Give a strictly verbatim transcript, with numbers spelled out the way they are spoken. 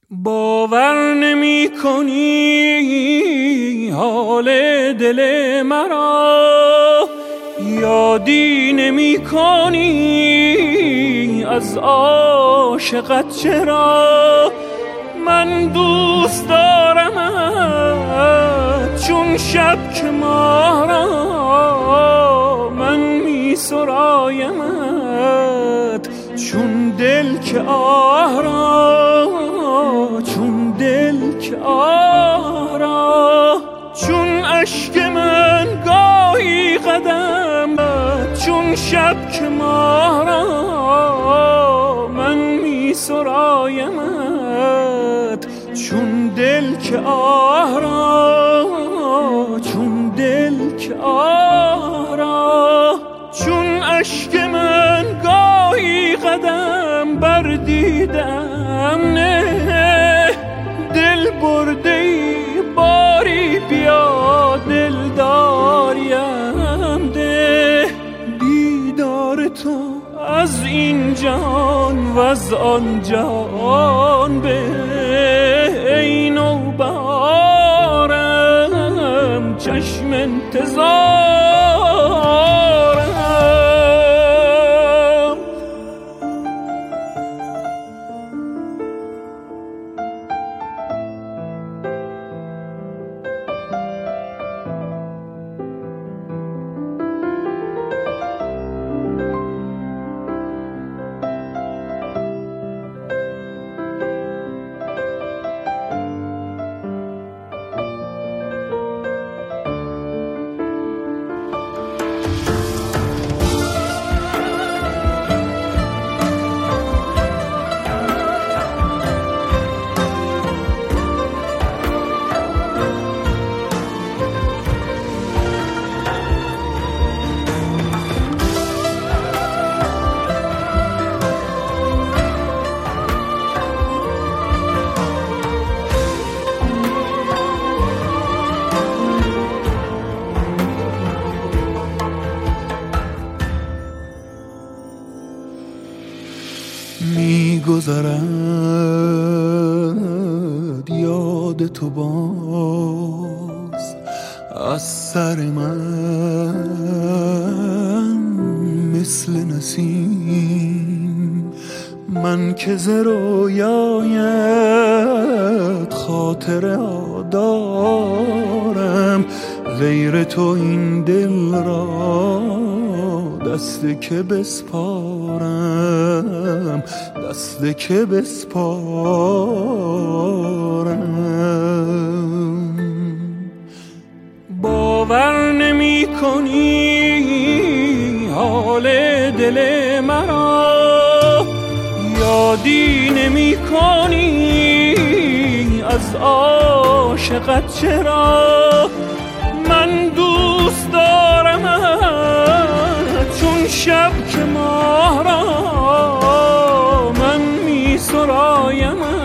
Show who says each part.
Speaker 1: باور نمی کنی حال دل مرا، یادی نمی کنی از عاشقت چرا. من دوست دارمت چون شب که ماه را، من می سرایمت چون دل که آه را، چون دل که آه را. چون اشک من گاهی قدم، چون شب که ماه را، من می سرایمت چون دل که آه را، چون دل که آه را. چون اشک من گاهی قدم بردیدم، نه دل برده ای باری بیا دل داریم ده. دیدار تو از این جهان و از آن جهان به ای نوبهارم چشم انتظارم.
Speaker 2: می گذرد یاد تو باز از سر من مثل نسیم. من که ز رویایت خاطره دارم، غیر تو این دل را دست که بسپارم، دست که بسپارم.
Speaker 1: باور نمی کنی حال دل مرا، یادی نمی کنی از عاشقت چرا. من دوست دارمت چون شب که ماه را، من می سرایم